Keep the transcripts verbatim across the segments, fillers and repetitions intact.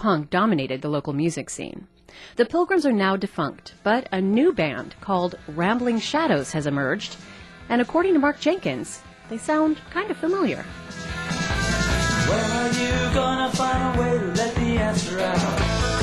punk dominated the local music scene. The Pilgrims are now defunct, but a new band called Rambling Shadows has emerged, and according to Mark Jenkins, they sound kind of familiar. When are you gonna find a way to let the answer out?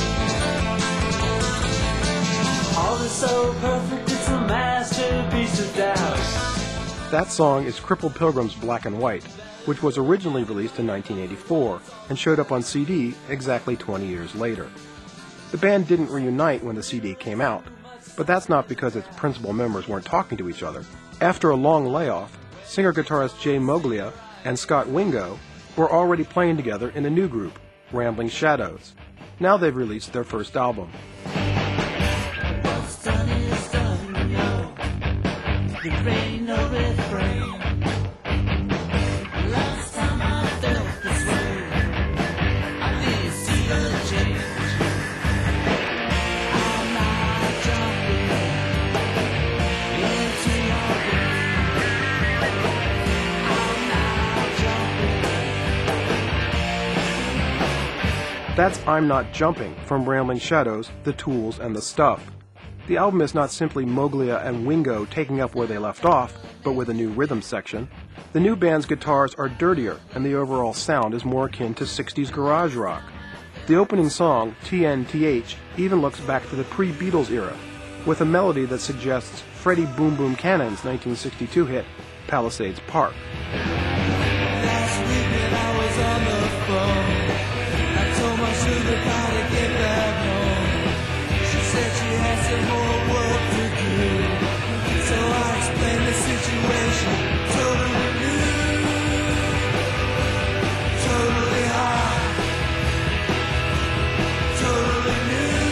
All is so perfect, it's a masterpiece of doubt. That song is Crippled Pilgrim's Black and White, which was originally released in nineteen eighty-four and showed up on C D exactly twenty years later. The band didn't reunite when the C D came out, but that's not because its principal members weren't talking to each other. After a long layoff, singer-guitarist Jay Moglia and Scott Wingo were already playing together in a new group, Rambling Shadows. Now they've released their first album. What's done is done, you know. There ain't no refrain. Last time I felt this way, I didn't see a change. I'm not jumping into your game. I'm not jumping. That's I'm Not Jumping from Rambling Shadows, The Tools, and the Stuff. The album is not simply Moglia and Wingo taking up where they left off, but with a new rhythm section. The new band's guitars are dirtier, and the overall sound is more akin to sixties garage rock. The opening song, T N T H, even looks back to the pre-Beatles era, with a melody that suggests Freddie Boom Boom Cannon's nineteen sixty-two hit, Palisades Park. Last week when I was on the phone, I told my sugar pie to get back home. She said she had some more work to do, so I explained the situation. Totally new, totally hot, totally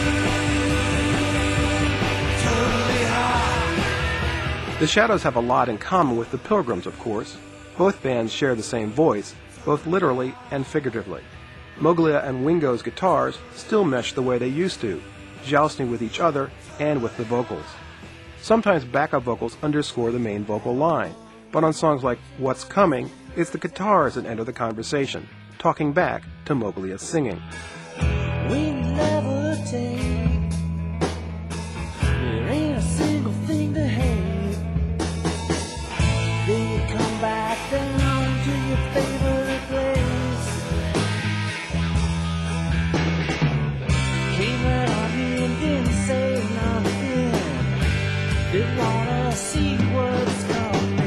new, totally hot. The Shadows have a lot in common with the Pilgrims, of course. Both bands share the same voice, both literally and figuratively. Moglia and Wingo's guitars still mesh the way they used to, jousting with each other and with the vocals. Sometimes backup vocals underscore the main vocal line, but on songs like What's Coming, it's the guitars that enter the conversation, talking back to Moglia's singing. We never take. There ain't a single thing to hate. Then you come back down to your favorite place. Came right on in, didn't say nothing. Didn't wanna see what's coming.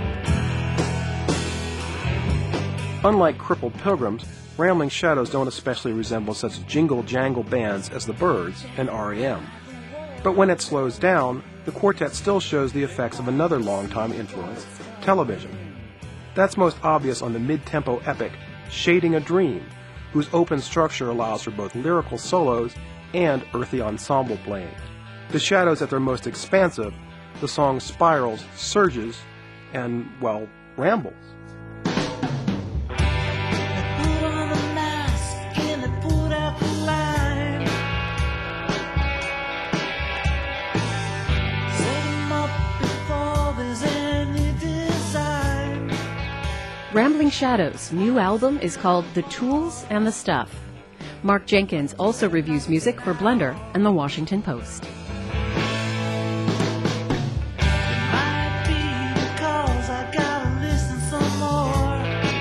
Unlike Crippled Pilgrims, Rambling Shadows don't especially resemble such jingle-jangle bands as the Byrds and R E M. But when it slows down, the quartet still shows the effects of another long-time influence, television. That's most obvious on the mid-tempo epic Shading a Dream, whose open structure allows for both lyrical solos and earthy ensemble playing. The Shadows at their most expansive, the song spirals, surges, and, well, rambles. Put on the mask and they put out the line. Set 'em up before there's any design. Rambling Shadows' new album is called The Tools and the Stuff. Mark Jenkins also reviews music for Blender and The Washington Post. Might be because I gotta listen some more.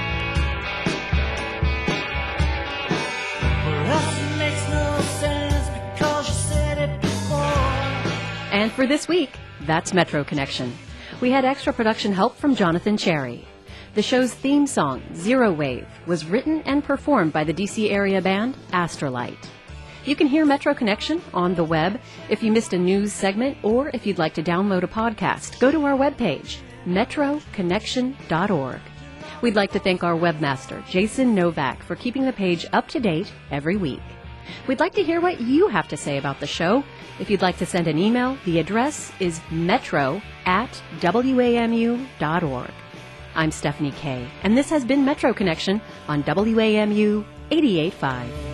Or else it makes no sense because you said it before. And for this week, that's Metro Connection. We had extra production help from Jonathan Cherry. The show's theme song, Zero Wave, was written and performed by the D C area band Astrolight. You can hear Metro Connection on the web. If you missed a news segment or if you'd like to download a podcast, go to our webpage, metro connection dot org. We'd like to thank our webmaster, Jason Novak, for keeping the page up to date every week. We'd like to hear what you have to say about the show. If you'd like to send an email, the address is metro at w a m u dot org. I'm Stephanie Kay, and this has been Metro Connection on W A M U eighty-eight point five.